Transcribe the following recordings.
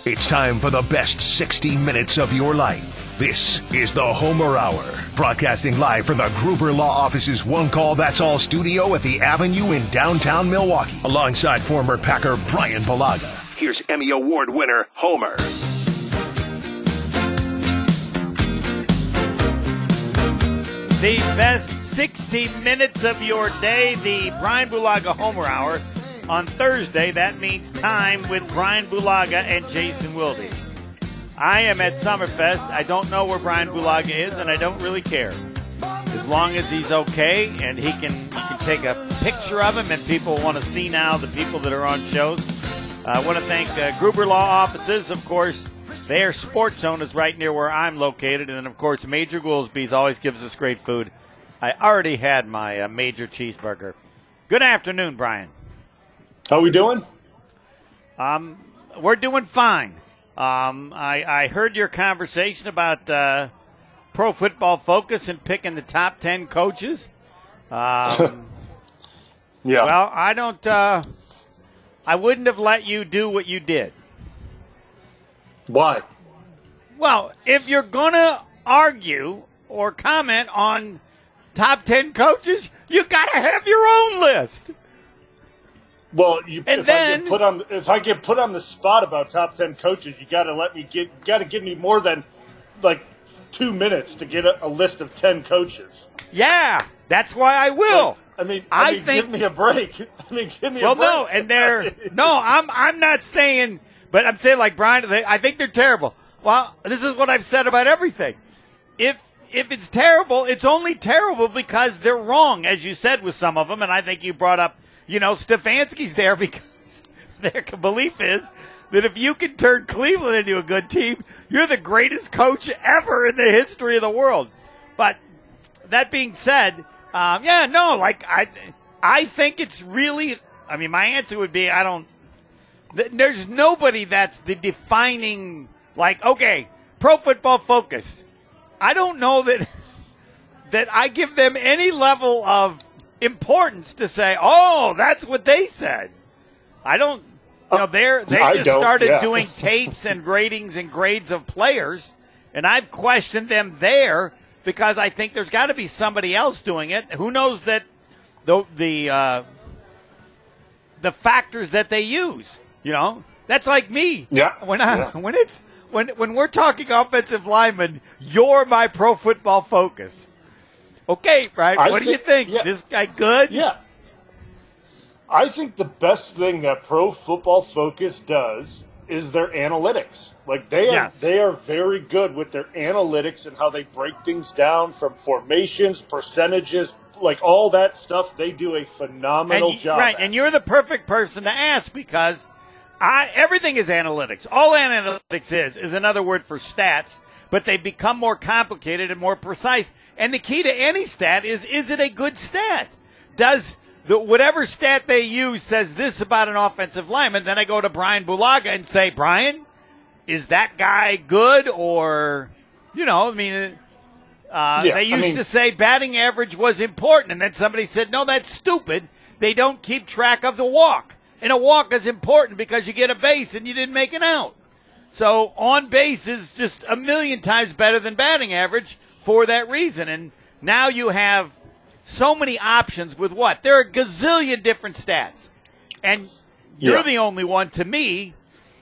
It's time for the best 60 minutes of your life. This is the Homer Hour, broadcasting live from the Gruber Law Office's One Call That's All studio at the Avenue in downtown Milwaukee, alongside former Packer Brian Bulaga. Here's Emmy Award winner Homer. The best 60 minutes of your day, the Brian Bulaga Homer Hour. On Thursday, that means time with Brian Bulaga and Jason Wilde. I am at Summerfest. I don't know where Brian Bulaga is, and I don't really care. As long as he's okay and you can take a picture of him and people want to see now the people that are on shows. I want to thank Gruber Law Offices, of course. Their Sports Zone is right near where I'm located. And then, of course, Major Goolsby's always gives us great food. I already had my Major Cheeseburger. Good afternoon, Brian. How we doing? We're doing fine. I heard your conversation about Pro Football Focus and picking the top 10 coaches. Yeah. Well, I wouldn't have let you do what you did. Why? Well, if you're going to argue or comment on top 10 coaches, you got to have your own list. Well, if I get put on the spot about top 10 coaches, you got to give me more than like 2 minutes to get a list of 10 coaches. Yeah, that's why I will. I think give me a break. Give me a break. Well, no, and I'm not saying, but I'm saying like Brian, I think they're terrible. Well, this is what I've said about everything. If it's terrible, it's only terrible because they're wrong, as you said with some of them, and I think you brought up. Stefanski's there because their belief is that if you can turn Cleveland into a good team, you're the greatest coach ever in the history of the world. But that being said, I think it's really, my answer would be there's nobody that's the defining, okay, Pro Football Focus. I don't know that I give them any level of importance to say, oh, that's what they said. I don't, they just started doing tapes and ratings and grades of players, and I've questioned them there because I think there's got to be somebody else doing it. Who knows that the factors that they use, that's like me. Yeah. When we're talking offensive linemen, you're my Pro Football Focus. Okay, right. What do you think? Yeah. This guy good? Yeah. I think the best thing that Pro Football Focus does is their analytics. They are very good with their analytics and how they break things down from formations, percentages, all that stuff. They do a phenomenal job. Right, and you're the perfect person to ask because everything is analytics. All analytics is another word for stats. But they become more complicated and more precise. And the key to any stat is it a good stat? Does whatever stat they use says this about an offensive lineman, then I go to Brian Bulaga and say, Brian, is that guy good? Or, they used to say batting average was important. And then somebody said, no, that's stupid. They don't keep track of the walk. And a walk is important because you get a base and you didn't make an out. So on base is just a million times better than batting average for that reason. And now you have so many options with what? There are a gazillion different stats. And you're the only one, to me,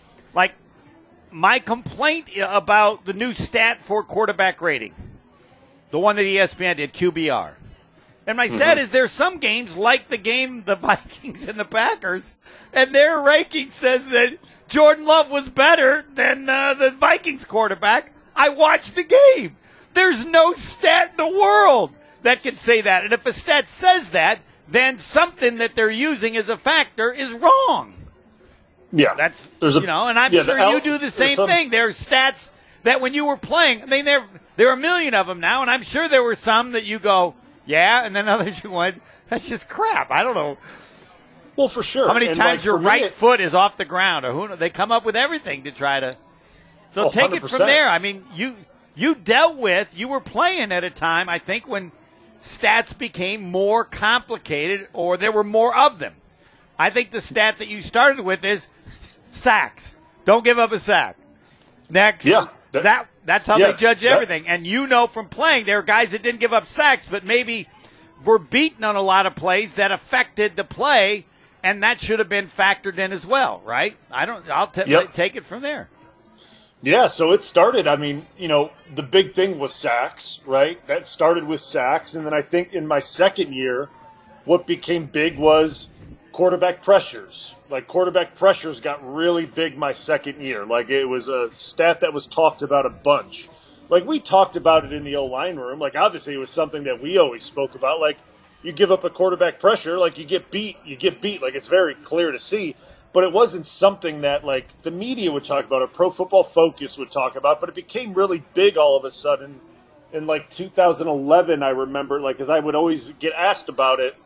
my complaint about the new stat for quarterback rating, the one that ESPN did, QBR. And my stat is there's some games like the game, the Vikings and the Packers, and their ranking says that Jordan Love was better than the Vikings quarterback. I watched the game. There's no stat in the world that can say that. And if a stat says that, then something that they're using as a factor is wrong. Yeah. And I'm sure you do the same thing. There are stats that when you were playing, there are a million of them now, and I'm sure there were some that you go, yeah, and then others you went, that's just crap. I don't know. Well, for sure. How many times your right foot is off the ground, or who? They come up with everything to try to. So take 100%. It from there. You were playing at a time, I think, when stats became more complicated, or there were more of them. I think the stat that you started with is sacks. Don't give up a sack. Next. Yeah. That's how they judge everything. And you know from playing, there are guys that didn't give up sacks, but maybe were beaten on a lot of plays that affected the play, and that should have been factored in as well, right? I'll take it from there. Yeah, so it started, I mean, the big thing was sacks, right? That started with sacks, and then I think in my second year, what became big was quarterback pressures. Like, quarterback pressures got really big my second year. Like, it was a stat that was talked about a bunch. Like, we talked about it in the O-line room. Like, obviously, it was something that we always spoke about. Like, you give up a quarterback pressure, like, you get beat. Like, it's very clear to see. But it wasn't something that, like, the media would talk about or Pro Football Focus would talk about. But it became really big all of a sudden in, like, 2011, I remember. Like, because I would always get asked about it.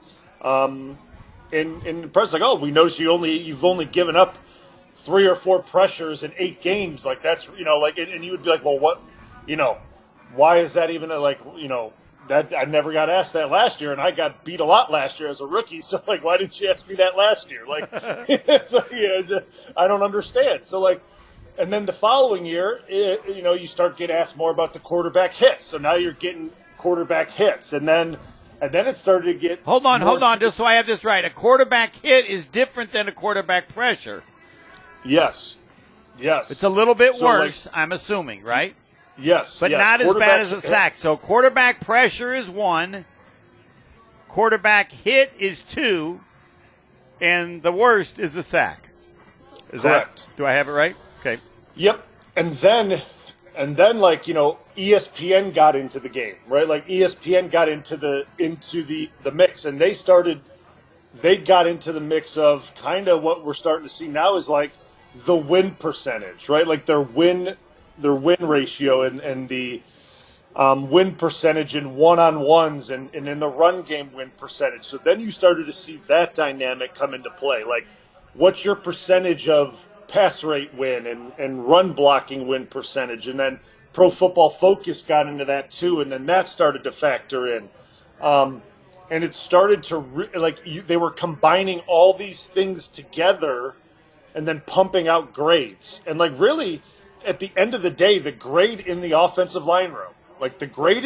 In the press, like, oh, we noticed you've only given up 3 or 4 pressures in 8 games. Like, that's, and you would be like, well, what, why is that even that I never got asked that last year, and I got beat a lot last year as a rookie. So, like, why didn't you ask me that last year? Like, I don't understand. So, like, and then the following year, you start getting asked more about the quarterback hits. So now you're getting quarterback hits, and then it started to get. Hold on, just so I have this right. A quarterback hit is different than a quarterback pressure. Yes. It's a little bit worse, I'm assuming, right? Yes. But not as bad as a sack. So quarterback pressure is 1, quarterback hit is 2, and the worst is a sack. Correct. Do I have it right? Okay. Yep. And then ESPN got into the game, right? Like, ESPN got into the mix, and they got into the mix of kind of what we're starting to see now is like the win percentage, right? Like their win ratio and the win percentage in one-on-ones and in the run game win percentage. So then you started to see that dynamic come into play. Like, what's your percentage of pass rate win and run blocking win percentage? And then Pro Football Focus got into that too, and then that started to factor in. And it started to they were combining all these things together and then pumping out grades. And like, really, at the end of the day, the grade in the offensive line room, at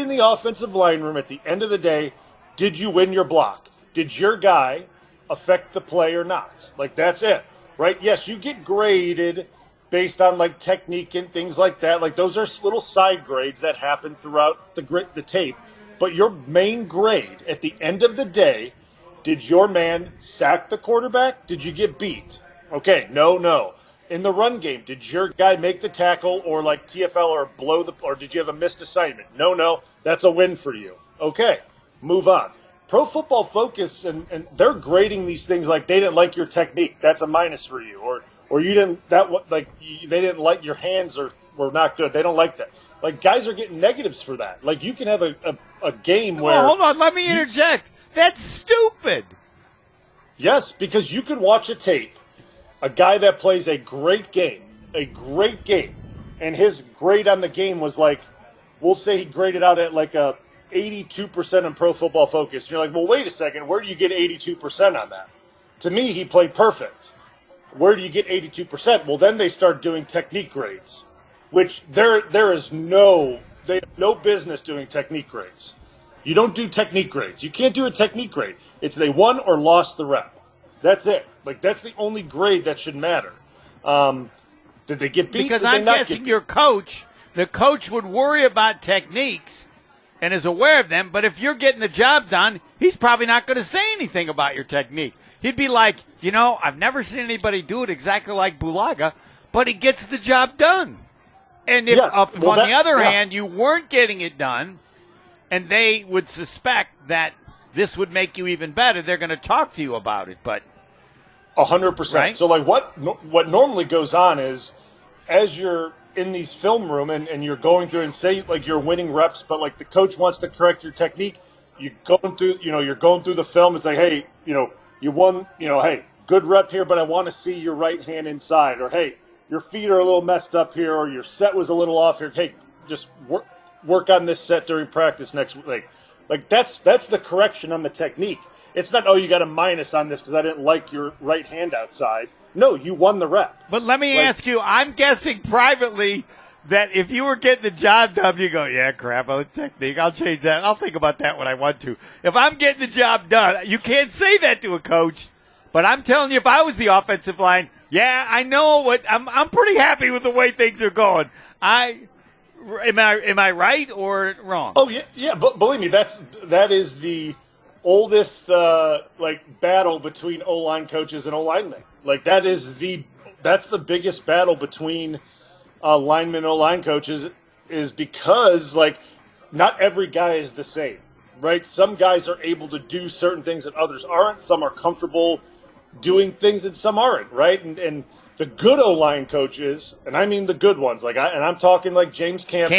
the end of the day, did you win your block? Did your guy affect the play or not? Like, that's it, right? Yes, you get graded based on like technique and things like that. Like, those are little side grades that happen throughout the tape. But your main grade at the end of the day, did your man sack the quarterback? Did you get beat? Okay, no. In the run game, did your guy make the tackle or like TFL or did you have a missed assignment? No, that's a win for you. Okay, move on. Pro Football Focus, and they're grading these things like they didn't like your technique. That's a minus for you. Or you didn't, they didn't like your hands were not good. They don't like that. Like, guys are getting negatives for that. Like, you can have a game where. Oh, hold on, let me interject. That's stupid. Yes, because you could watch a tape. A guy that plays a great game, and his grade on the game was like, we'll say he graded out at like a 82% in Pro Football Focus. And you're like, well, wait a second, where do you get 82% on that? To me, he played perfect. Where do you get 82%? Well, then they start doing technique grades, which there is they have no business doing technique grades. You don't do technique grades. You can't do a technique grade. It's they won or lost the rep. That's it. Like, that's the only grade that should matter. Did they get beat? Because I'm guessing the coach would worry about techniques and is aware of them, but if you're getting the job done, he's probably not going to say anything about your technique. He'd be like, I've never seen anybody do it exactly like Bulaga, but he gets the job done. And if, on the other hand, you weren't getting it done, and they would suspect that this would make you even better, they're going to talk to you about it. But 100%. Right? So, like, what normally goes on is, as you're in these film room and you're going through and say, like, you're winning reps, but, like, the coach wants to correct your technique, you're going through the film. It's like, hey, you won, hey, good rep here, but I want to see your right hand inside. Or, hey, your feet are a little messed up here, or your set was a little off here. Hey, just work on this set during practice next week. Like, that's the correction on the technique. It's not, oh, you got a minus on this because I didn't like your right hand outside. No, you won the rep. But let me ask you, I'm guessing privately that if you were getting the job done, you go, yeah, crap, technique, I'll change that. I'll think about that when I want to. If I'm getting the job done, you can't say that to a coach. But I'm telling you, if I was the offensive line, yeah, I know what I'm pretty happy with the way things are going. Am I right or wrong? Oh yeah, but believe me, that is the oldest battle between O-line coaches and O-linemen. Like that's the biggest battle between linemen and O-line coaches, is because not every guy is the same, right? Some guys are able to do certain things and others aren't. Some are comfortable doing things and some aren't, right? And the good O-line coaches, and I mean the good ones, and I'm talking like James Campen.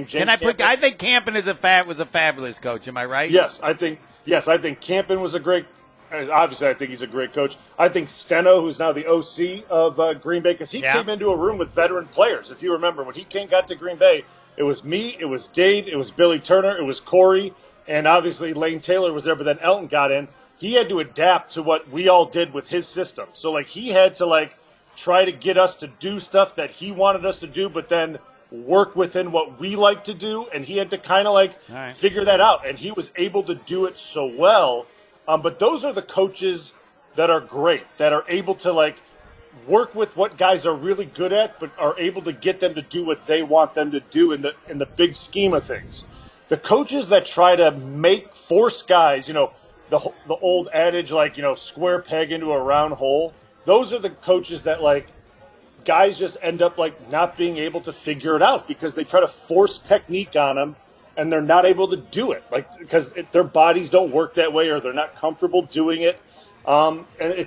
I think Campen was a fabulous coach. Am I right? Yes, I think Campen was a great. Obviously, I think he's a great coach. I think Steno, who's now the OC of Green Bay, because he came into a room with veteran players. If you remember, when he got to Green Bay, it was me, it was Dave, it was Billy Turner, it was Corey, and obviously Lane Taylor was there. But then Elton got in. He had to adapt to what we all did with his system. So he had to try to get us to do stuff that he wanted us to do, but then work within what we like to do, and he had to kind of figure that out, and he was able to do it so well. But those are the coaches that are great, that are able to work with what guys are really good at, but are able to get them to do what they want them to do in the big scheme of things. The coaches that try to force guys, the old adage, square peg into a round hole. Those are the coaches that guys just end up not being able to figure it out because they try to force technique on them and they're not able to do it because their bodies don't work that way or they're not comfortable doing it. And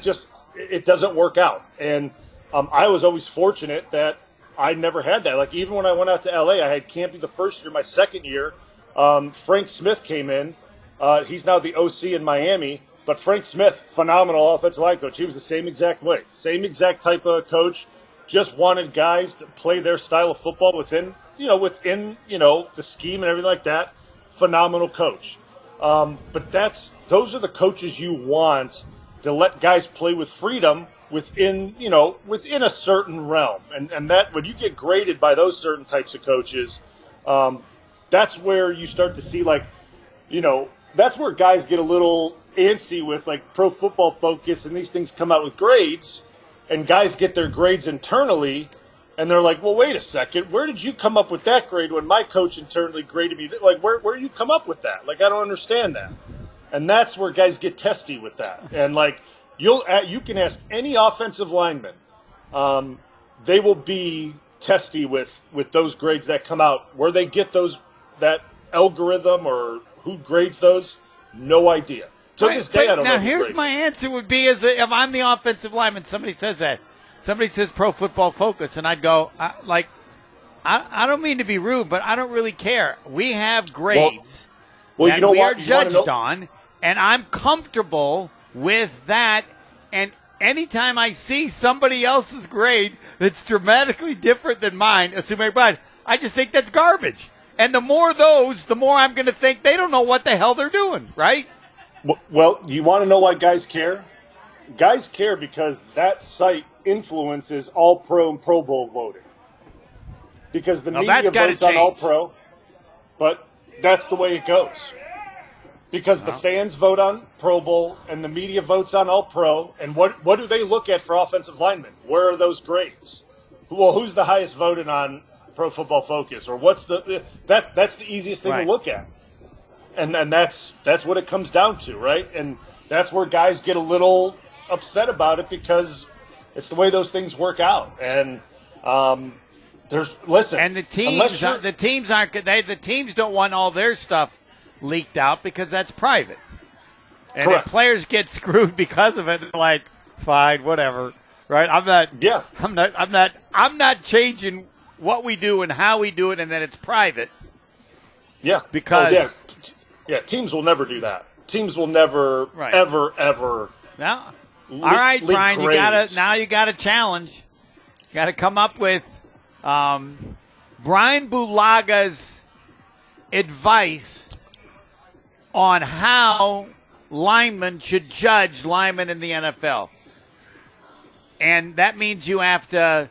it doesn't work out. And I was always fortunate that I never had that. Even when I went out to LA, I had Campy the first year. My second year, Frank Smith came in. He's now the OC in Miami. But Frank Smith, phenomenal offensive line coach. He was the same exact way. Same exact type of coach. Just wanted guys to play their style of football within the scheme and everything like that. Phenomenal coach. But those are the coaches you want to let guys play with freedom within a certain realm. And that when you get graded by those certain types of coaches, that's where you start to see that's where guys get a little antsy with Pro Football Focus and these things come out with grades and guys get their grades internally and they're like, well, wait a second, where did you come up with that grade when my coach internally graded me? Where you come up with that? I don't understand that. And that's where guys get testy with that. And you can ask any offensive lineman, they will be testy with those grades that come out. Where they get that algorithm or who grades those, no idea. To this day, I don't know. Now, here's my answer would be if I'm the offensive lineman, somebody says that. Somebody says Pro Football Focus, and I'd go, I don't mean to be rude, but I don't really care. We have grades that we are judged on, and I'm comfortable with that. And anytime I see somebody else's grade that's dramatically different than mine, assuming everybody, I just think that's garbage. And the more those, the more I'm going to think they don't know what the hell they're doing, right? Well, you want to know why guys care? Guys care because that site influences All-Pro and Pro Bowl voting. Because the media votes on All-Pro, but that's the way it goes. Because the fans vote on Pro Bowl and the media votes on All-Pro, and what do they look at for offensive linemen? Where are those grades? Well, who's the highest voted on Pro Football Focus, or what's that's the easiest thing to look at, and that's what it comes down to, right? And that's where guys get a little upset about it because it's the way those things work out. And and the teams don't want all their stuff leaked out because that's private, and if players get screwed because of it, they're like, fine, whatever, right? I'm not changing what we do and how we do it, and then it's private. Yeah. Because teams will never do that. Teams will never ever. Now, all right, Brian, you got a challenge. You got to come up with Brian Bulaga's advice on how linemen should judge linemen in the NFL. And that means you have to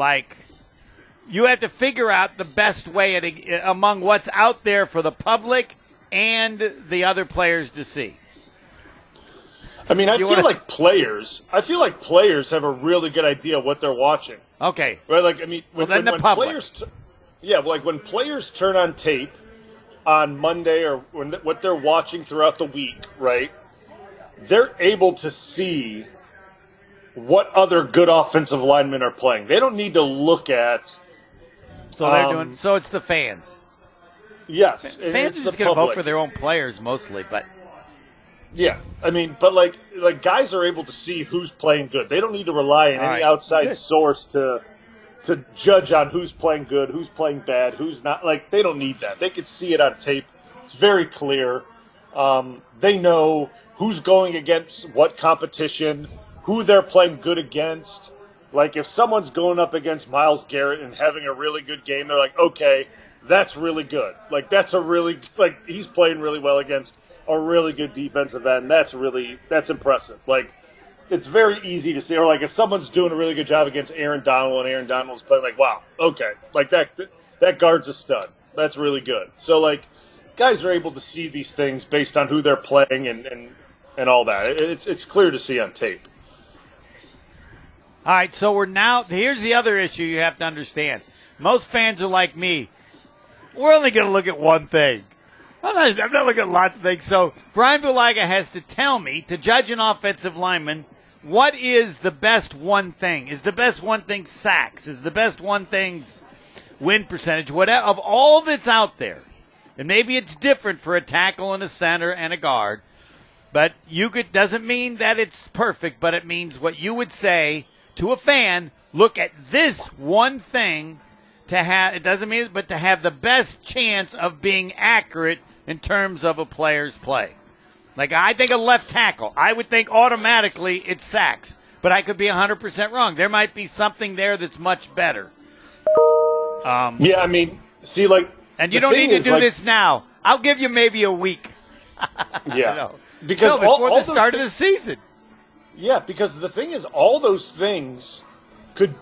figure out the best way among what's out there for the public and the other players to see. I mean, I feel like players have a really good idea of what they're watching. Okay. Right? Like, I mean, when players, when players turn on tape on Monday or what they're watching throughout the week, right? They're able to see what other good offensive linemen are playing. They don't need to look at. So they're doing. So it's the fans. Yes, fans are just going to vote for their own players mostly, but. Yeah, I mean, but like guys are able to see who's playing good. They don't need to rely on any outside source to judge on who's playing good, who's playing bad, who's not. Like, they don't need that. They can see it on tape. It's very clear. They know who's going against what competition, who they're playing good against. Like, if someone's going up against Myles Garrett and having a really good game, they're like, okay, that's really good. Like, he's playing really well against a really good defensive end. That's impressive. Like, it's very easy to see. Or, like, if someone's doing a really good job against Aaron Donald and Aaron Donald's playing, like, wow, okay. Like, that guard's a stud. That's really good. So, like, guys are able to see these things based on who they're playing and all that. It's clear to see on tape. All right, so here's the other issue you have to understand. Most fans are like me. We're only going to look at one thing. I'm not looking at lots of things. So Brian Bulaga has to tell me, to judge an offensive lineman, what is the best one thing? Is the best one thing sacks? Is the best one thing win percentage? Whatever, of all that's out there. And maybe it's different for a tackle and a center and a guard. But doesn't mean that it's perfect, but it means what you would say to a fan, look at this one thing to have, it doesn't mean, but to have the best chance of being accurate in terms of a player's play. Like, I think a left tackle, I would think automatically it's sacks, but I could be 100% wrong. There might be something there that's much better. Yeah, I mean, see, like, and you don't need to do this now. I'll give you maybe a week. Yeah, because before the start of the season. Yeah, because the thing is, all those things can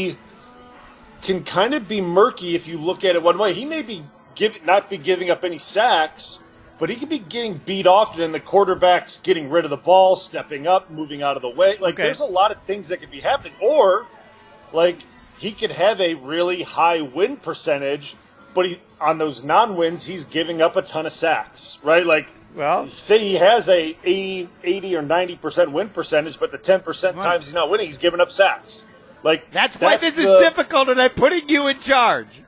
kind of be murky if you look at it one way. He may not be giving up any sacks, but he could be getting beat often, and the quarterback's getting rid of the ball, stepping up, moving out of the way. Like, There's a lot of things that could be happening. Or, like, he could have a really high win percentage, but on those non-wins, he's giving up a ton of sacks, right? Like, well, say he has a 80 or 90% win percentage, but the 10% times he's not winning, he's giving up sacks. Like, that's why this is difficult, and I'm putting you in charge.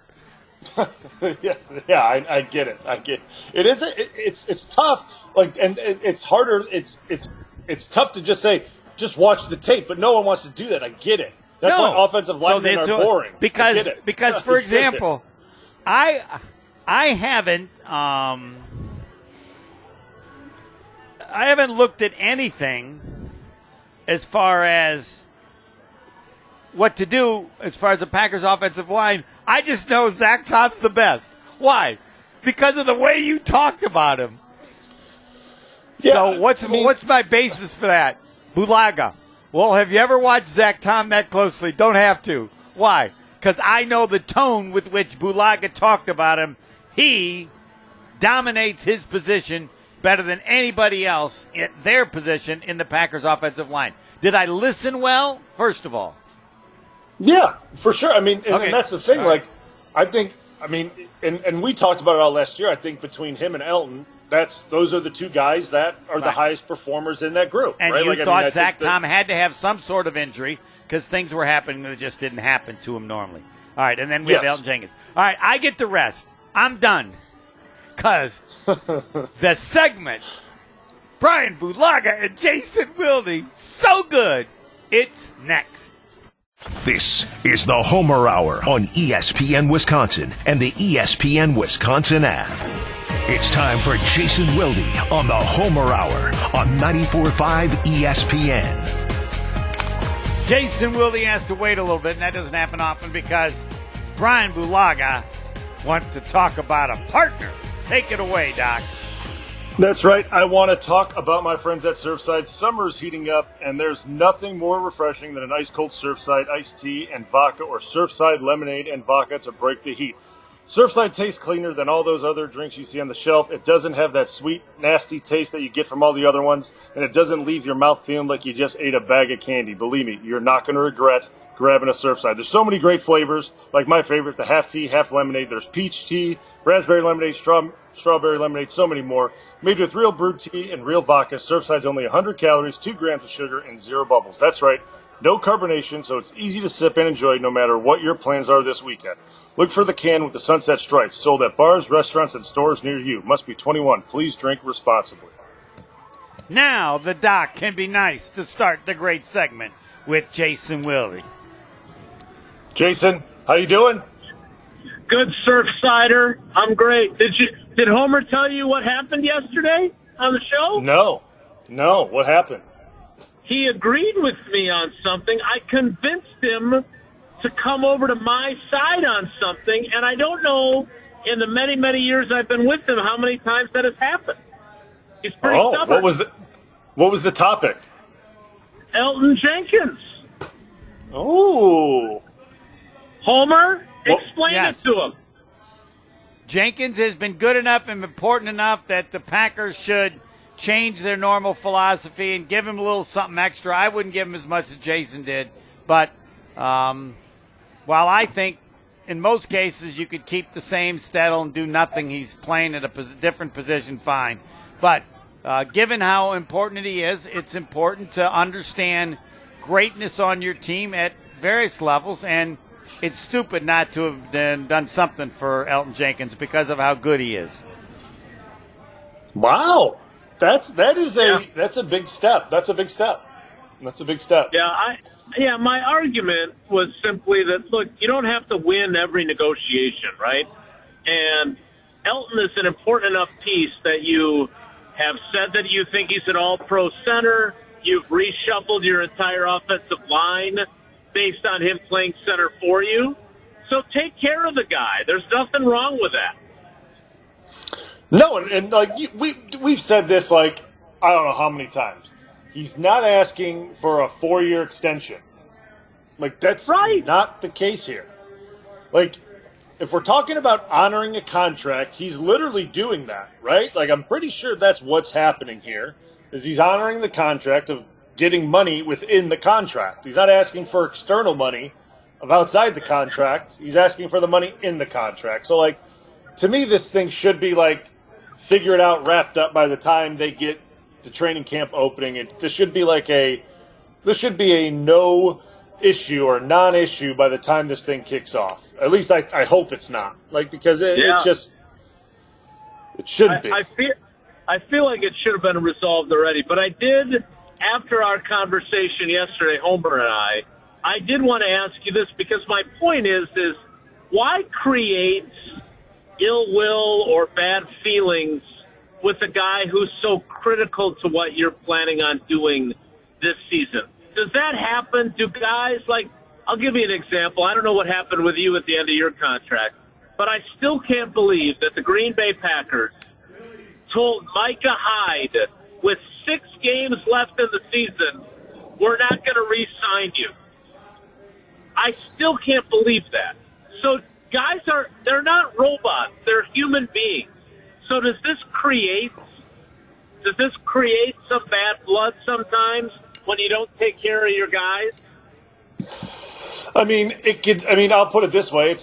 yeah, I get it. It is. It's tough. Like, and it's harder. It's tough to just say, just watch the tape, but no one wants to do that. I get it. That's why offensive linemen are boring. Because for example, I haven't looked at anything as far as what to do as far as the Packers offensive line. I just know Zach Tom's the best. Why? Because of the way you talked about him. Yeah, so what's my basis for that? Bulaga. Well, have you ever watched Zach Tom that closely? Don't have to. Why? Because I know the tone with which Bulaga talked about him. He dominates his position better than anybody else at their position in the Packers offensive line. Did I listen well, first of all? Yeah, for sure. I mean, and that's the thing. All like, right. And we talked about it all last year. I think between him and Elton, those are the two guys that are the highest performers in that group. And right? you thought Zach Tom had to have some sort of injury because things were happening that just didn't happen to him normally. All right, and then we have Elton Jenkins. All right, I get the rest. I'm done because the segment, Brian Bulaga and Jason Wilde, so good. It's next. This is the Homer Hour on ESPN Wisconsin and the ESPN Wisconsin app. It's time for Jason Wilde on the Homer Hour on 94.5 ESPN. Jason Wilde has to wait a little bit, and that doesn't happen often because Brian Bulaga wants to talk about a partner. Take it away, Doc. That's right. I want to talk about my friends at Surfside. Summer's heating up, and there's nothing more refreshing than an ice-cold Surfside iced tea and vodka, or Surfside lemonade and vodka to break the heat. Surfside tastes cleaner than all those other drinks you see on the shelf. It doesn't have that sweet, nasty taste that you get from all the other ones, and it doesn't leave your mouth feeling like you just ate a bag of candy. Believe me, you're not going to regret grabbing a Surfside. There's so many great flavors, like my favorite, the half tea, half lemonade. There's peach tea, raspberry lemonade, strawberry lemonade, so many more. Made with real brewed tea and real vodka. Surfside's only 100 calories, 2 grams of sugar, and 0 bubbles. That's right, no carbonation, so it's easy to sip and enjoy no matter what your plans are this weekend. Look for the can with the sunset stripes, sold at bars, restaurants, and stores near you. Must be 21. Please drink responsibly. Now the doc can be nice to start the great segment with Jason Wilde. Jason, how you doing? Good, Surfsider. I'm great. Did Homer tell you what happened yesterday on the show? No. What happened? He agreed with me on something. I convinced him to come over to my side on something, and I don't know in the many, many years I've been with him how many times that has happened. He's pretty stubborn. What was the topic? Elton Jenkins. Oh. Homer, explain it to him. Jenkins has been good enough and important enough that the Packers should change their normal philosophy and give him a little something extra. I wouldn't give him as much as Jason did, but while I think in most cases you could keep the same Steddle and do nothing, he's playing at a different position, fine. But given how important he is, it's important to understand greatness on your team at various levels, and it's stupid not to have done something for Elton Jenkins because of how good he is. Wow. That's a big step. That's a big step. Yeah, my argument was simply that, look, you don't have to win every negotiation, right? And Elton is an important enough piece that you have said that you think he's an all-pro center. You've reshuffled your entire offensive line based on him playing center for you. So take care of the guy. There's nothing wrong with that. No, and like we've said this like I don't know how many times. He's not asking for a 4-year extension. Like that's right. Not the case here. Like if we're talking about honoring a contract, he's literally doing that, right? Like I'm pretty sure that's what's happening here. Is he's honoring the contract of getting money within the contract. He's not asking for external money of outside the contract. He's asking for the money in the contract. So, like, to me, this thing should be, like, figured out, wrapped up by the time they get to training camp opening. This should be a no issue or non-issue by the time this thing kicks off. At least I hope it's not. Like, because it shouldn't be. I feel like it should have been resolved already, but I did, after our conversation yesterday, Homer and I did want to ask you this because my point is why create ill will or bad feelings with a guy who's so critical to what you're planning on doing this season? Does that happen? Do guys like, I'll give you an example. I don't know what happened with you at the end of your contract, but I still can't believe that the Green Bay Packers told Micah Hyde with 6 games left in the season, we're not going to re-sign you. I still can't believe that. So guys they're not robots. They're human beings. So does this create some bad blood sometimes when you don't take care of your guys? I mean, I'll put it this way.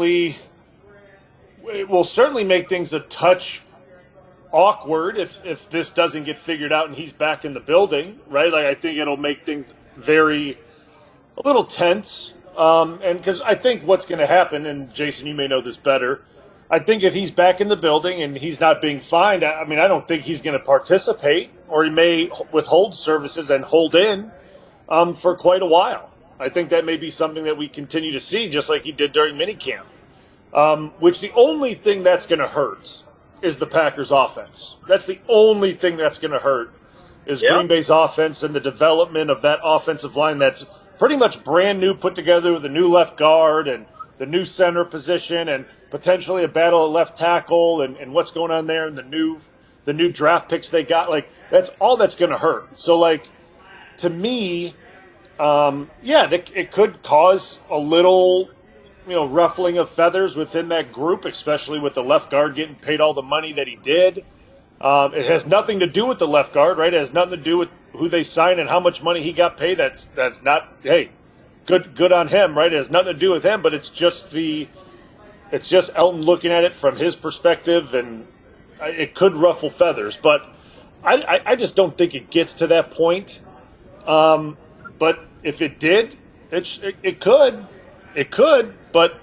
It will certainly make things a touch awkward if this doesn't get figured out and he's back in the building, right? Like, I think it'll make things a little tense. And because I think what's going to happen, and Jason, you may know this better, I think if he's back in the building and he's not being fined, I don't think he's going to participate, or he may withhold services and hold in for quite a while. I think that may be something that we continue to see, just like he did during minicamp. Which the only thing that's going to hurt is the Packers' offense. That's the only thing that's going to hurt is Green Bay's offense and the development of that offensive line that's pretty much brand new, put together with a new left guard and the new center position and potentially a battle at left tackle and what's going on there and the new the new draft picks they got. Like, that's all that's going to hurt. So, like, to me, it could cause a little, ruffling of feathers within that group, especially with the left guard getting paid all the money that he did. It has nothing to do with the left guard, right? It has nothing to do with who they signed and how much money he got paid. That's not, hey, good on him, right? It has nothing to do with him, but it's just Elton looking at it from his perspective, and it could ruffle feathers. But I just don't think it gets to that point. But if it did, it could. It could, but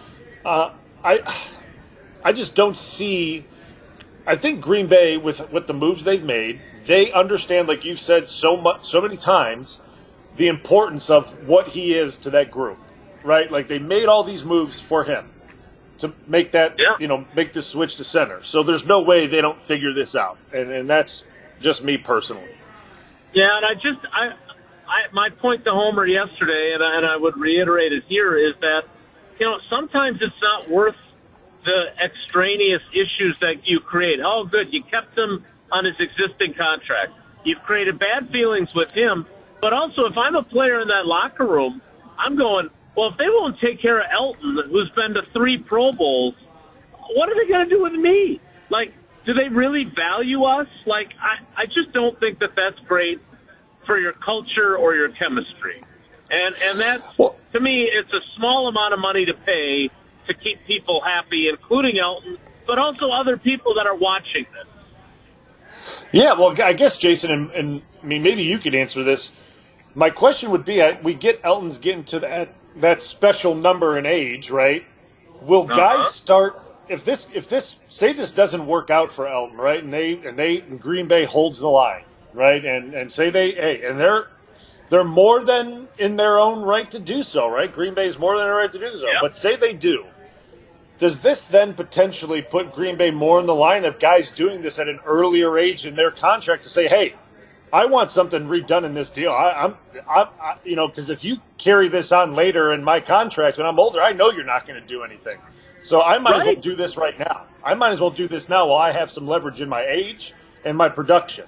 I just don't see. I think Green Bay, with the moves they've made, they understand, like you've said so many times, the importance of what he is to that group, right? Like, they made all these moves for him to make that, make this switch to center. So there's no way they don't figure this out, and that's just me personally. Yeah, and my point to Homer yesterday, and I would reiterate it here, is that, sometimes it's not worth the extraneous issues that you create. Oh, good, you kept him on his existing contract. You've created bad feelings with him. But also, if I'm a player in that locker room, I'm going, well, if they won't take care of Elton, who's been to 3 Pro Bowls, what are they going to do with me? Like, do they really value us? Like, I just don't think that that's great for your culture or your chemistry. And that's, to me, it's a small amount of money to pay to keep people happy, including Elton, but also other people that are watching this. Yeah, well, I guess, Jason, and I mean, maybe you could answer this. My question would be, we get Elton's getting to that special number in age, right? Will guys start, if this say this doesn't work out for Elton, right? And Green Bay holds the line, right? And say they're more than in their own right to do so, right? Green Bay's more than their right to do so. Yep. But say they do. Does this then potentially put Green Bay more in the line of guys doing this at an earlier age in their contract to say, hey, I want something redone in this deal. Because if you carry this on later in my contract when I'm older, I know you're not going to do anything. So I might as well do this right now. I might as well do this now while I have some leverage in my age and my production.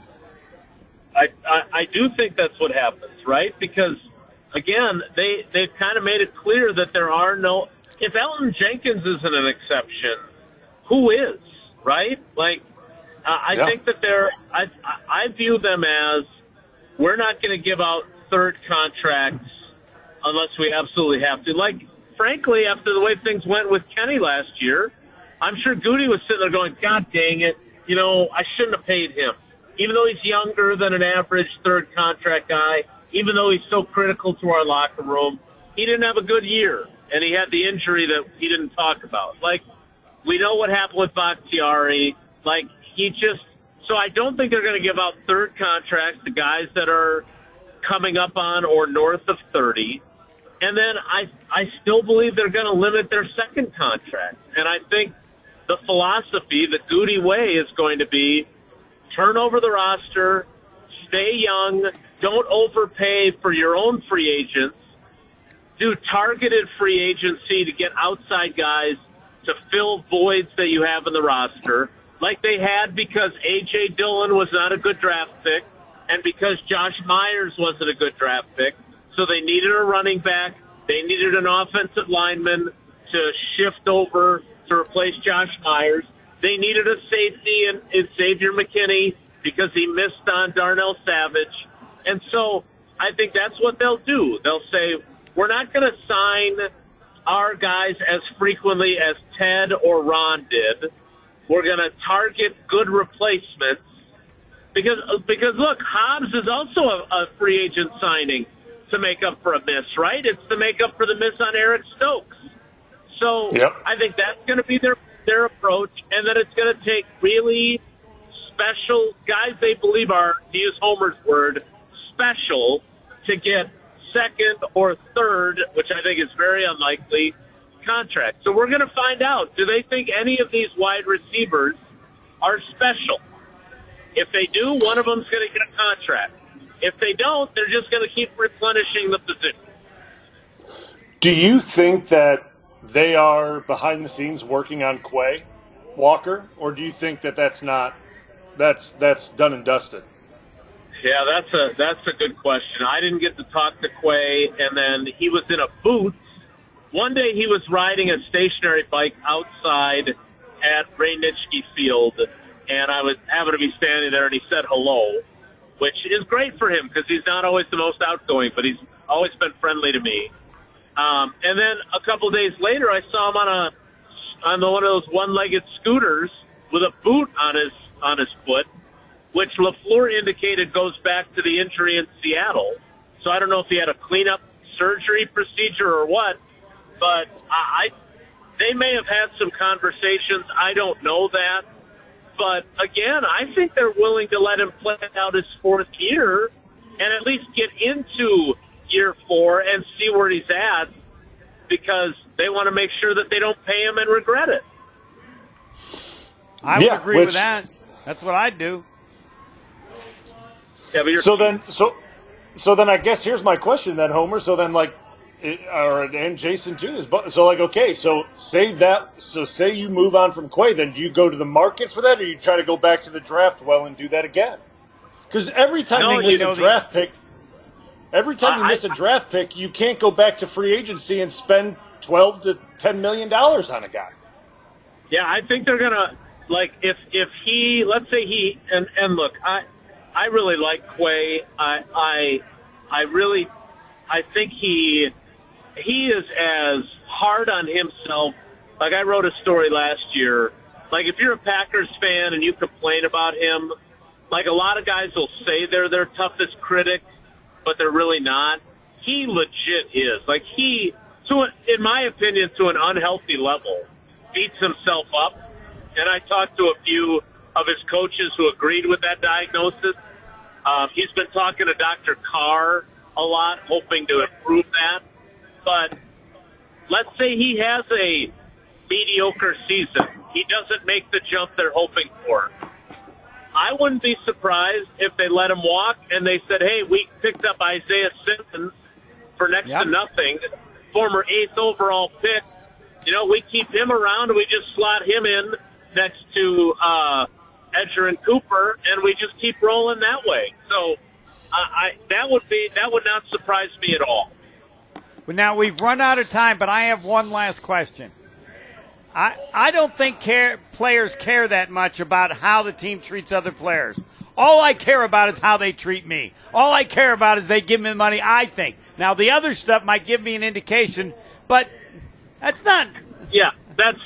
I do think that's what happens, right? Because, again, they've kind of made it clear that there are no – if Elton Jenkins isn't an exception, who is, right? Like, I think that I view them as, we're not going to give out third contracts unless we absolutely have to. Like, frankly, after the way things went with Kenny last year, I'm sure Goody was sitting there going, God dang it, I shouldn't have paid him. Even though he's younger than an average third contract guy, even though he's so critical to our locker room, he didn't have a good year. And he had the injury that he didn't talk about. Like, we know what happened with Bakhtiari. Like, so I don't think they're going to give out third contracts to guys that are coming up on or north of 30. And then I still believe they're going to limit their second contract. And I think the philosophy, the Goody way, is going to be turn over the roster, stay young, don't overpay for your own free agents, do targeted free agency to get outside guys to fill voids that you have in the roster, like they had because A.J. Dillon was not a good draft pick and because Josh Myers wasn't a good draft pick. So they needed a running back. They needed an offensive lineman to shift over to replace Josh Myers. They needed a safety in Xavier McKinney because he missed on Darnell Savage. And so I think that's what they'll do. They'll say, we're not going to sign our guys as frequently as Ted or Ron did. We're going to target good replacements because look, Hobbs is also a free agent signing to make up for a miss, right? It's to make up for the miss on Eric Stokes. So I think that's going to be their approach, and then it's going to take really special guys they believe are, to use Homer's word, special to get second or third, which I think is very unlikely, contract. So we're going to find out. Do they think any of these wide receivers are special? If they do, one of them's going to get a contract. If they don't, they're just going to keep replenishing the position. Do you think that they are behind the scenes working on Quay Walker, or do you think that that's not that's done and dusted? Yeah, that's a good question. I didn't get to talk to Quay, and then he was in a booth. One day he was riding a stationary bike outside at Ray Nitschke Field, and I was happened to be standing there, and he said hello, which is great for him because he's not always the most outgoing, but he's always been friendly to me. And then a couple days later, I saw him on one of those one-legged scooters with a boot on his foot, which LaFleur indicated goes back to the injury in Seattle. So I don't know if he had a cleanup surgery procedure or what, but they may have had some conversations. I don't know that. But, again, I think they're willing to let him play out his fourth year and at least get into year 4 and see where he's at because they want to make sure that they don't pay him and regret it. I would agree with that. That's what I'd do. Yeah, but so then I guess here's my question then, Homer. So then, and Jason too. Okay. So say you move on from Quay, then do you go to the market for that, or you try to go back to the draft well and do that again? Because every time you miss a draft pick, a draft pick, you can't go back to free agency and spend $12 to $10 million on a guy. Yeah, I think they're gonna if he, let's say he and look, I really like Quay. I think he is as hard on himself. Like I wrote a story last year. Like if you're a Packers fan and you complain about him, like a lot of guys will say they're their toughest critic, but they're really not. He legit is. Like he, in my opinion, to an unhealthy level, beats himself up. And I talked to a few of his coaches who agreed with that diagnosis. He's been talking to Dr. Carr a lot, hoping to improve that. But let's say he has a mediocre season. He doesn't make the jump they're hoping for. I wouldn't be surprised if they let him walk and they said, hey, we picked up Isaiah Simmons for next to nothing, former 8th overall pick. We keep him around and we just slot him in next to Edger and Cooper, and we just keep rolling that way. So that would not surprise me at all. Well, now we've run out of time, but I have one last question. I don't think players care that much about how the team treats other players. All I care about is how they treat me. All I care about is they give me money, I think. Now, the other stuff might give me an indication, but that's not. Yeah, that's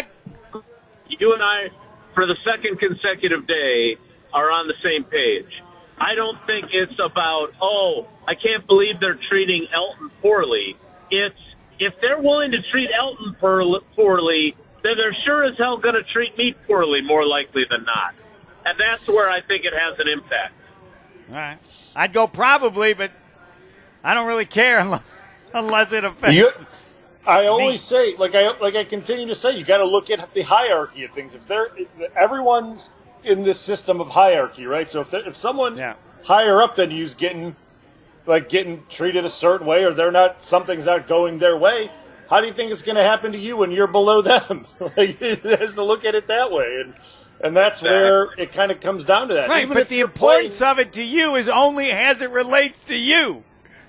you and I, for the second consecutive day, are on the same page. I don't think it's about, I can't believe they're treating Elton poorly. It's, if they're willing to treat Elton poorly, then they're sure as hell going to treat me poorly, more likely than not. And that's where I think it has an impact. All right. I'd go probably, but I don't really care unless it affects I always say, like I continue to say, you got to look at the hierarchy of things. Everyone's in this system of hierarchy, right? So if someone higher up than you's getting treated a certain way, or something's not going their way, how do you think it's going to happen to you when you're below them? It has to look at it that way, and that's where it kind of comes down to that. Right, but the importance of it to you is only as it relates to you.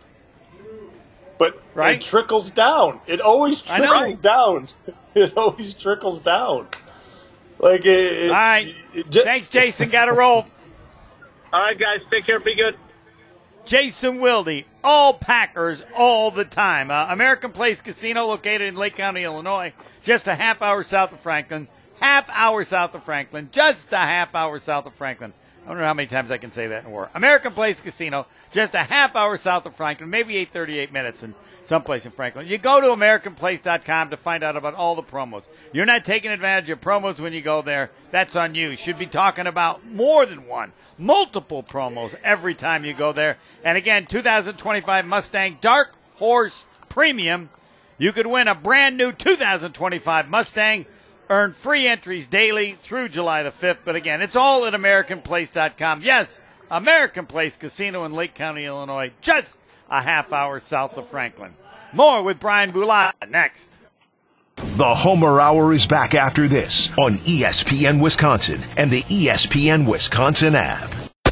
But it trickles down. It always trickles down. It always trickles down. All right. Thanks, Jason. Got to roll. All right, guys. Take care. Be good. Jason Wilde, all Packers, all the time. American Place Casino, located in Lake County, Illinois, just a half hour south of Franklin. Just a half hour south of Franklin. I don't know how many times I can say that in a war. American Place Casino, just a half hour south of Franklin, maybe 38 minutes in someplace in Franklin. You go to AmericanPlace.com to find out about all the promos. You're not taking advantage of promos when you go there. That's on you. You should be talking about more than one, multiple promos every time you go there. And again, 2025 Mustang Dark Horse Premium. You could win a brand new 2025 Mustang. Earn free entries daily through July the 5th. But again, it's all at AmericanPlace.com. Yes, American Place Casino in Lake County, Illinois, just a half hour south of Franklin. More with Brian Bula next. The Homer Hour is back after this on ESPN Wisconsin and the ESPN Wisconsin app.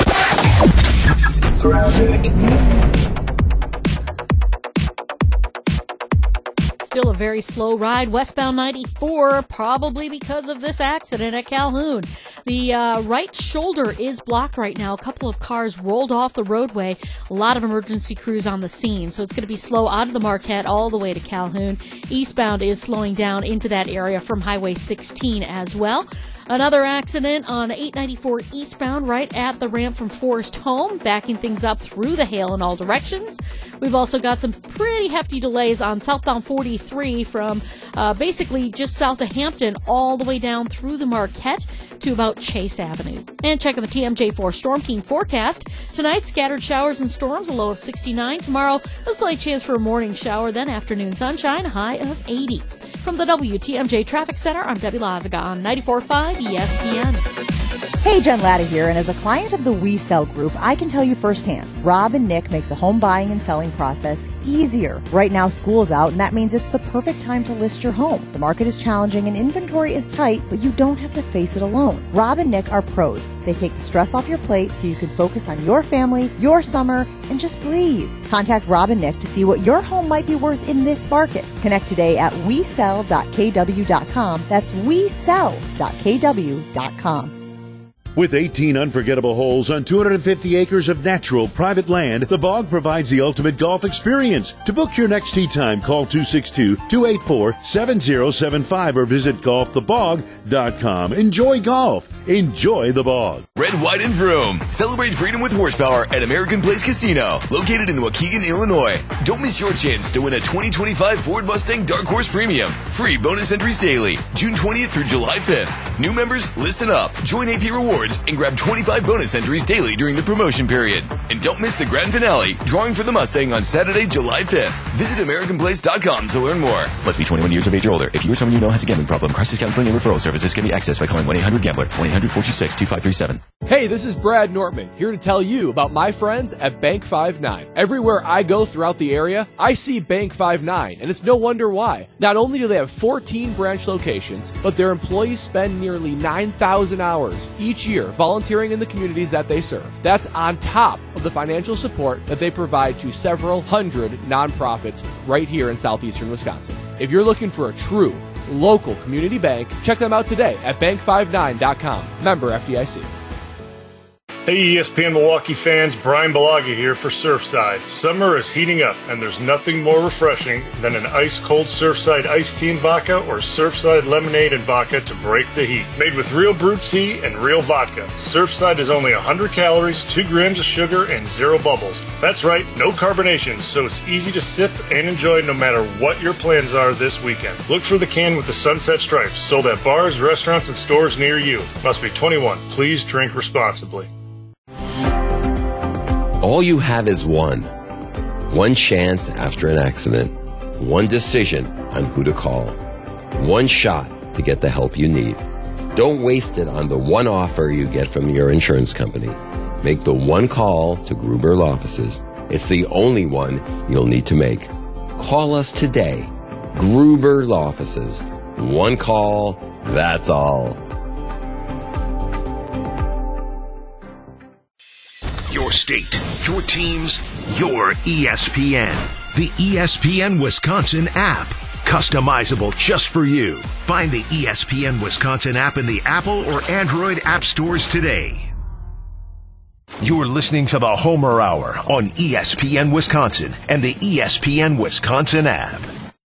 Still a very slow ride westbound 94, probably because of this accident at Calhoun. The right shoulder is blocked right now. A couple of cars rolled off the roadway. A lot of emergency crews on the scene, so it's going to be slow out of the Marquette all the way to Calhoun. Eastbound is slowing down into that area from Highway 16 as well. Another accident on 894 eastbound right at the ramp from Forest Home, backing things up through the hail in all directions. We've also got some pretty hefty delays on southbound 43 from basically just south of Hampton all the way down through the Marquette to about Chase Avenue. And checking the TMJ4 Storm King forecast. Tonight, scattered showers and storms, a low of 69. Tomorrow, a slight chance for a morning shower, then afternoon sunshine, a high of 80. From the WTMJ Traffic Center, I'm Debbie Lazaga on 94.5 ESPN. Hey, Jen Latta here, and as a client of the We Sell Group, I can tell you firsthand, Rob and Nick make the home buying and selling process easier. Right now, school's out, and that means it's the perfect time to list your home. The market is challenging and inventory is tight, but you don't have to face it alone. Rob and Nick are pros. They take the stress off your plate so you can focus on your family, your summer, and just breathe. Contact Rob and Nick to see what your home might be worth in this market. Connect today at wesell.kw.com. That's wesell.kw.com. With 18 unforgettable holes on 250 acres of natural private land, The Bog provides the ultimate golf experience. To book your next tee time, call 262-284-7075 or visit golfthebog.com. Enjoy golf. Enjoy The Bog. Red, white, and vroom. Celebrate freedom with horsepower at American Place Casino, located in Waukegan, Illinois. Don't miss your chance to win a 2025 Ford Mustang Dark Horse Premium. Free bonus entries daily, June 20th through July 5th. New members, listen up. Join AP Rewards and grab 25 bonus entries daily during the promotion period. And don't miss the grand finale, drawing for the Mustang on Saturday, July 5th. Visit AmericanPlace.com to learn more. Must be 21 years of age or older. If you or someone you know has a gambling problem, crisis counseling and referral services can be accessed by calling 1-800-GAMBLER, 1-800-426-2537. Hey, this is Brad Nortman, here to tell you about my friends at Bank 5-9. Everywhere I go throughout the area, I see Bank 5-9, and it's no wonder why. Not only do they have 14 branch locations, but their employees spend nearly 9,000 hours each year volunteering in the communities that they serve. That's on top of the financial support that they provide to several hundred nonprofits right here in southeastern Wisconsin. If you're looking for a true local community bank, check them out today at bank59.com. Member FDIC. Hey ESPN Milwaukee fans, Brian Balaga here for Surfside. Summer is heating up, and there's nothing more refreshing than an ice-cold Surfside iced tea and vodka or Surfside lemonade and vodka to break the heat. Made with real brewed tea and real vodka, Surfside is only 100 calories, 2 grams of sugar, and 0 bubbles. That's right, no carbonation, so it's easy to sip and enjoy no matter what your plans are this weekend. Look for the can with the sunset stripes, sold at bars, restaurants, and stores near you. Must be 21. Please drink responsibly. All you have is one chance after an accident, one decision on who to call, one shot to get the help you need. Don't waste it on the one offer you get from your insurance company. Make the one call to Gruber Law Offices. It's the only one you'll need to make. Call us today. Gruber Law Offices. One call, that's all. Your state, your teams, your ESPN. The ESPN Wisconsin app. Customizable just for you. Find the ESPN Wisconsin app in the Apple or Android app stores today. You're listening to the Homer Hour on ESPN Wisconsin and the ESPN Wisconsin app.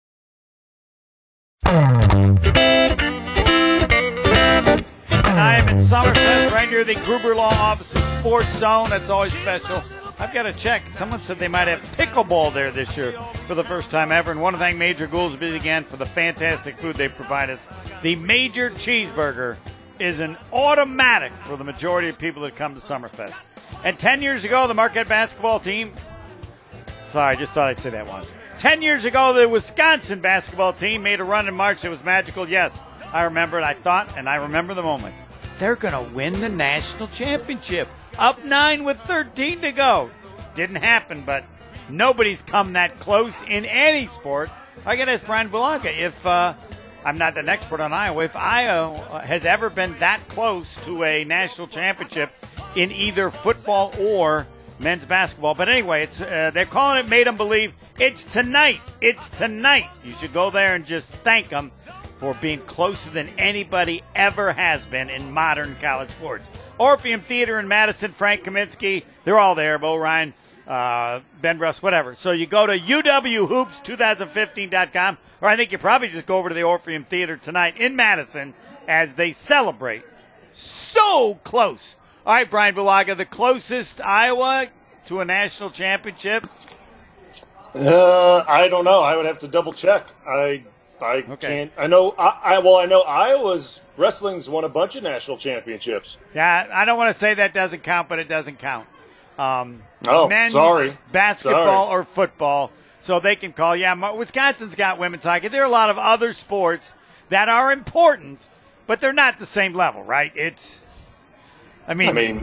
I am in Summerfest, right near the Gruber Law Offices Sports Zone. That's always special. I've got to check. Someone said they might have pickleball there this year for the first time ever. And want to thank Major Goolsby again for the fantastic food they provide us. The Major Cheeseburger is an automatic for the majority of people that come to Summerfest. And 10 years ago, the Marquette basketball team, sorry, I just thought I'd say that once. 10 years ago, the Wisconsin basketball team made a run in March that was magical. Yes, I remember it. I thought, and I remember the moment. They're going to win the national championship. Up 9 with 13 to go. Didn't happen, but nobody's come that close in any sport. I got to ask Brian Balaga I'm not an expert on Iowa. If Iowa has ever been that close to a national championship in either football or men's basketball. But anyway, it's they're calling it Made 'em Believe. It's tonight. It's tonight. You should go there and just thank them for being closer than anybody ever has been in modern college sports. Orpheum Theater in Madison, Frank Kaminsky, they're all there. Bo Ryan, Ben Russ, whatever. So you go to uwhoops2015.com, or I think you probably just go over to the Orpheum Theater tonight in Madison as they celebrate. So close. All right, Brian Bulaga, the closest Iowa to a national championship? I don't know. I would have to double check. I can't. I know Iowa's wrestling's won a bunch of national championships. Yeah, I don't want to say that doesn't count, but it doesn't count. Men's sorry. basketball or football, so they can call. Yeah, Wisconsin's got women's hockey. There are a lot of other sports that are important, but they're not the same level, right? I'm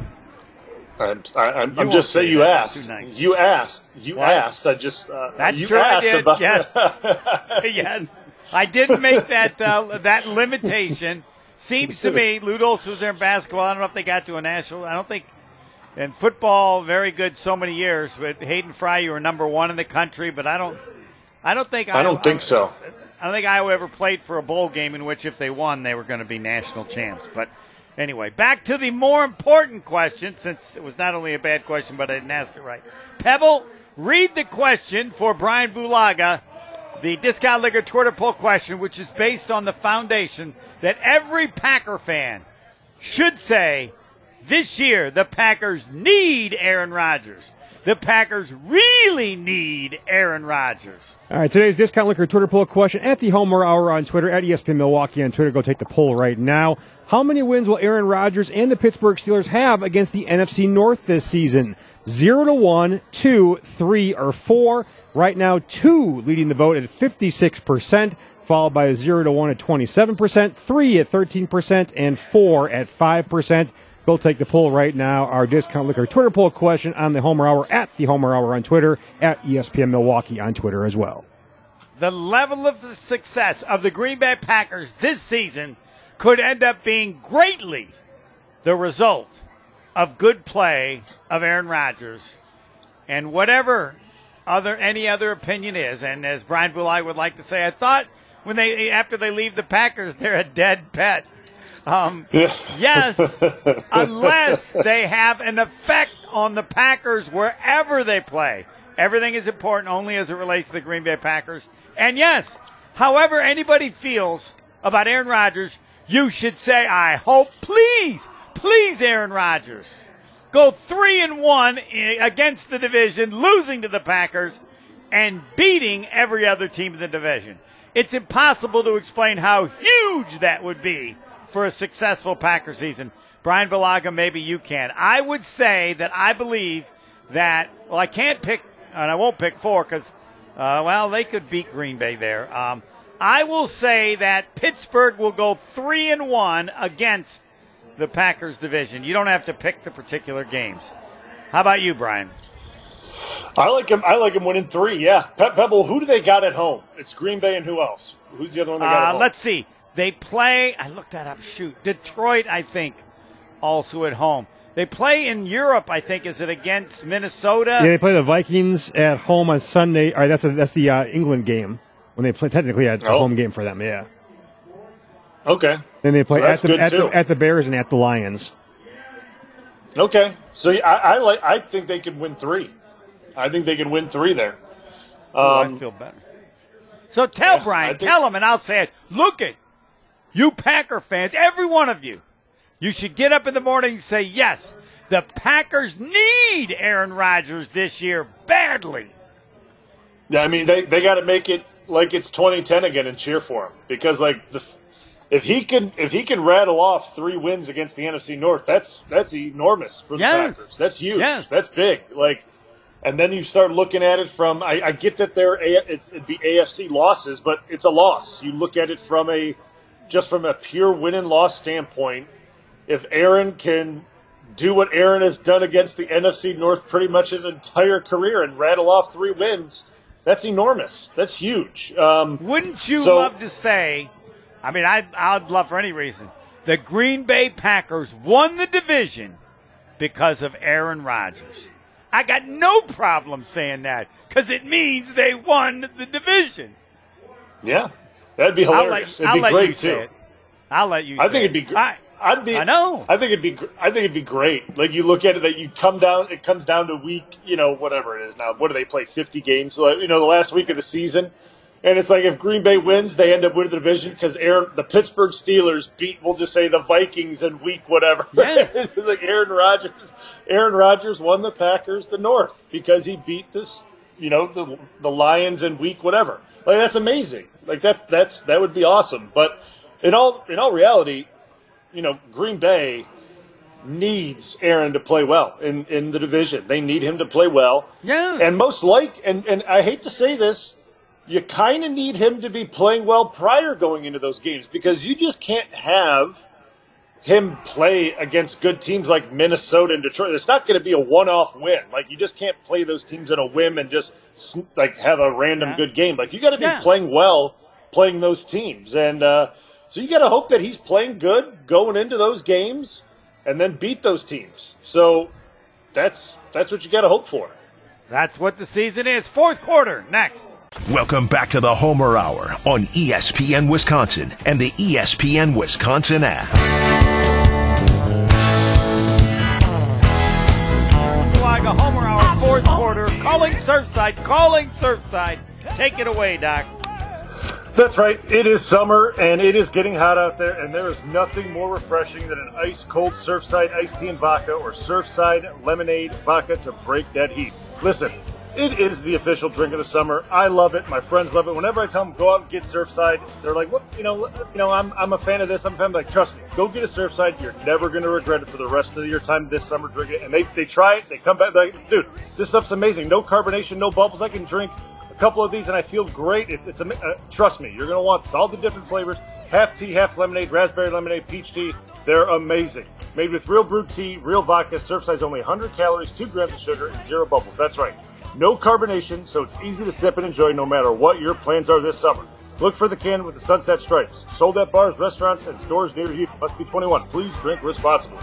just saying you asked. Nice. You asked. I just. That's you true. asked I did. about Yes. Yes. I didn't make that that limitation. Seems to me, Ludolfs was there in basketball. I don't know if they got to a national. I don't think. In football, very good so many years. But Hayden Fry, you were number one in the country. But I don't think so. I don't think Iowa ever played for a bowl game in which, if they won, they were going to be national champs. But anyway, back to the more important question, since it was not only a bad question, but I didn't ask it right. Pebble, read the question for Brian Bulaga, the Discount Liquor Twitter poll question, which is based on the foundation that every Packer fan should say, this year the Packers need Aaron Rodgers. The Packers really need Aaron Rodgers. All right, today's Discount Liquor Twitter poll question at the Homer Hour on Twitter, at ESPN Milwaukee on Twitter. Go take the poll right now. How many wins will Aaron Rodgers and the Pittsburgh Steelers have against the NFC North this season? 0-1, 2, 3, or 4. Right now, 2 leading the vote at 56%, followed by 0-1 at 27%, 3 at 13%, and 4 at 5%. Go take the poll right now. Our Discount Liquor Twitter poll question on the Homer Hour at the Homer Hour on Twitter, at ESPN Milwaukee on Twitter as well. The level of the success of the Green Bay Packers this season could end up being greatly the result of good play of Aaron Rodgers. And whatever any other opinion is, and as Brian Bulai would like to say, I thought after they leave the Packers, they're a dead pet. Yes, unless they have an effect on the Packers wherever they play. Everything is important only as it relates to the Green Bay Packers. And yes, however anybody feels about Aaron Rodgers, you should say, I hope, please, Aaron Rodgers, go 3-1 against the division, losing to the Packers, and beating every other team in the division. It's impossible to explain how huge that would be for a successful Packer season. Brian Bulaga, maybe you can. I would say that I believe that, well, I can't pick, and I won't pick 4 because, they could beat Green Bay there. I will say that Pittsburgh will go 3-1 against the Packers division. You don't have to pick the particular games. How about you, Brian? I like him winning 3, yeah. Pebble, who do they got at home? It's Green Bay and who else? Who's the other one they got at home? Let's see. They play, I looked that up, Detroit, I think, also at home. They play in Europe, I think. Is it against Minnesota? Yeah, they play the Vikings at home on Sunday. All right, that's the England game. When they play, technically, it's a home game for them, yeah. Okay. Then they play at the Bears and at the Lions. Okay. So I think they could win 3. I think they can win 3 there. I feel better. So tell Brian, tell him, and I'll say it. Look at you Packer fans, every one of you. You should get up in the morning and say, yes, the Packers need Aaron Rodgers this year badly. Yeah, I mean, they got to make it like it's 2010 again and cheer for him. Because, if he can rattle off 3 wins against the NFC North, that's enormous for the Packers. That's huge. Yes. That's big. And then you start looking at it from, I get that it'd be AFC losses, but it's a loss. You look at it from a pure win and loss standpoint. If Aaron can do what Aaron has done against the NFC North pretty much his entire career and rattle off 3 wins, that's enormous. That's huge. Wouldn't you love to say I mean, I'd love for any reason. The Green Bay Packers won the division because of Aaron Rodgers. I got no problem saying that because it means they won the division. Yeah, that'd be hilarious. It'd be great too. I'll let you. I think it'd be great. I know. I think it'd be great. Like you look at it, that you come down. It comes down to week, whatever it is now. What do they play? 50 games. So, the last week of the season, and it's like if Green Bay wins, they end up winning the division because the Pittsburgh Steelers beat, we'll just say, the Vikings in week whatever. Yes. This is like Aaron Rodgers. Aaron Rodgers won the Packers the North because he beat the Lions in week whatever. Like that's amazing. Like that would be awesome. But in all reality, Green Bay needs Aaron to play well in the division. They need him to play well. Yeah. And and I hate to say this, you kind of need him to be playing well prior going into those games because you just can't have him play against good teams like Minnesota and Detroit. It's not going to be a one-off win. Like, you just can't play those teams in a whim and just, have a random good game. Like, you got to be playing well playing those teams. And so you got to hope that he's playing good going into those games and then beat those teams. So that's what you got to hope for. That's what the season is. Fourth quarter, next. Welcome back to the Homer Hour on ESPN Wisconsin and the ESPN Wisconsin app. Like a Homer Hour, fourth quarter, calling Surfside. Take it away, Doc. That's right. It is summer, and it is getting hot out there, and there is nothing more refreshing than an ice-cold Surfside iced tea and vodka or Surfside lemonade vodka to break that heat. Listen, it is the official drink of the summer. I love it. My friends love it. Whenever I tell them, go out and get Surfside, they're like, "What? I'm a fan of this. I'm a fan." I'm like, trust me, go get a Surfside. You're never going to regret it for the rest of your time this summer drinking it. And they try it. They come back. They're like, dude, this stuff's amazing. No carbonation, no bubbles. I can drink a couple of these and I feel great. Trust me, you're going to want this. All the different flavors. Half tea, half lemonade, raspberry lemonade, peach tea. They're amazing. Made with real brewed tea, real vodka. Surfside's only 100 calories, 2 grams of sugar, and 0 bubbles. That's right. No carbonation, so it's easy to sip and enjoy no matter what your plans are this summer. Look for the can with the sunset stripes. Sold at bars, restaurants, and stores near you. Must be 21. Please drink responsibly.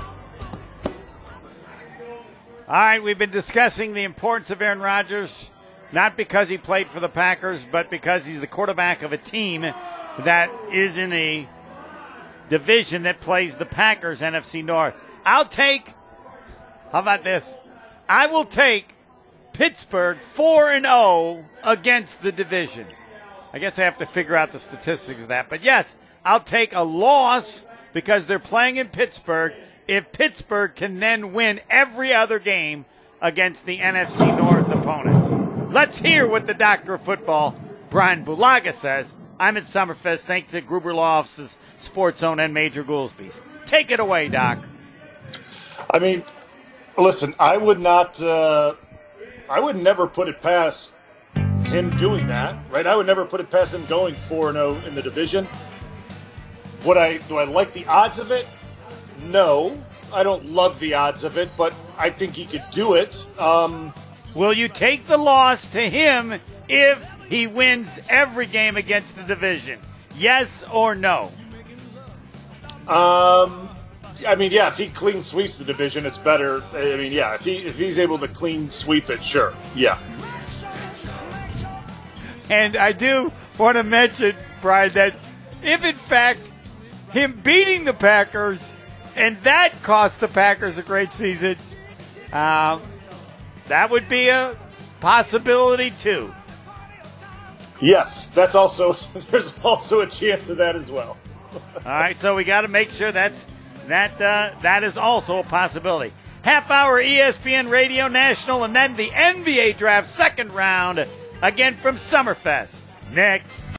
All right, we've been discussing the importance of Aaron Rodgers, not because he played for the Packers, but because he's the quarterback of a team that is in a division that plays the Packers, NFC North. How about this? I will take Pittsburgh 4-0 against the division. I guess I have to figure out the statistics of that. But yes, I'll take a loss because they're playing in Pittsburgh if Pittsburgh can then win every other game against the NFC North opponents. Let's hear what the doctor of football, Brian Bulaga, says. I'm at Summerfest thanks to Gruber Law Offices, Sports Zone, and Major Goolsby's. Take it away, Doc. I mean, listen, I would never put it past him doing that, right? I would never put it past him going 4-0 in the division. Do I like the odds of it? No. I don't love the odds of it, but I think he could do it. Will you take the loss to him if he wins every game against the division? Yes or no? I mean, yeah, if he clean sweeps the division, it's better. I mean, yeah, if he's able to clean sweep it, sure, yeah. And I do want to mention, Brian, that if in fact him beating the Packers and that cost the Packers a great season, that would be a possibility too. Yes, there's also a chance of that as well. All right, so we got to make sure that is also a possibility. Half hour ESPN Radio National, and then the NBA Draft second round, again from Summerfest. Next.